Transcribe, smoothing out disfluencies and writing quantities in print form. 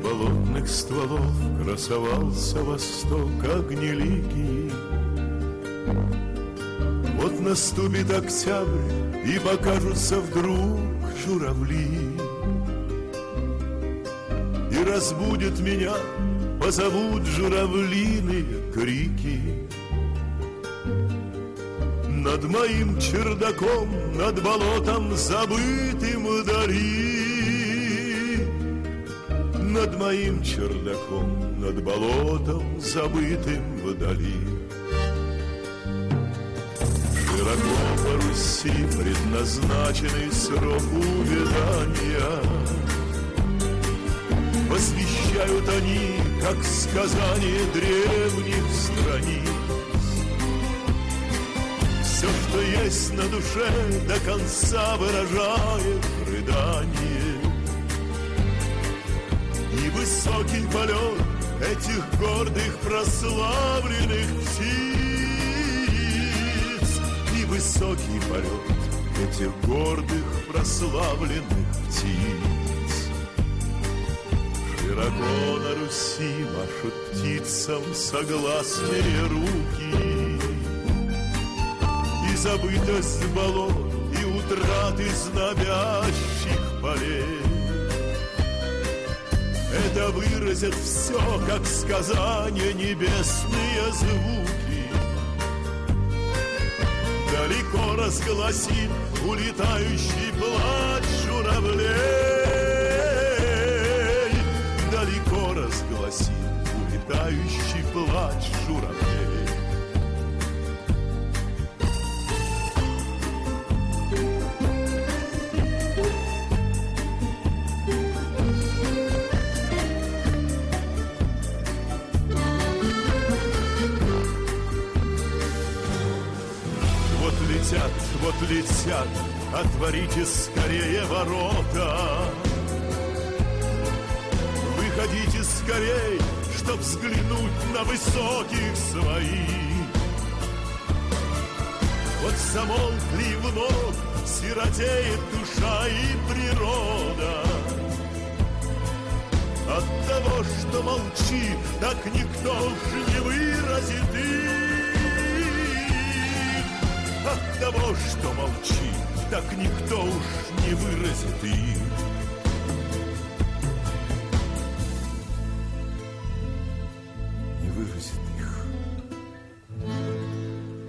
болотных стволов красовался восток огнеликий. Вот наступит октябрь, и покажутся вдруг журавли, и разбудит меня, позовут журавлиные крики. Над моим чердаком, над болотом забытым вдали, над моим чердаком, над болотом забытым вдали. Широко по Руси предназначенный срок увядания посвящают они, как сказание древних страниц. Все, что есть на душе, до конца выражает рыдание. И высокий полет этих гордых прославленных птиц, и высокий полет этих гордых прославленных птиц. Широко на Руси машут птицам согласные руки. И забытость болот, и утраты знобящих полей это выразят все, как сказания небесные звуки. Далеко разгласит улетающий плач журавлей, далеко разгласит улетающий плач журавлей. Вот летят, отворите скорее ворота. Выходите скорей, чтоб взглянуть на высоких своих. Вот замолкли вновь, сиротеет душа и природа. От того, что молчит, так никто уж не выразит их. От того, что молчит, так никто уж не выразит их.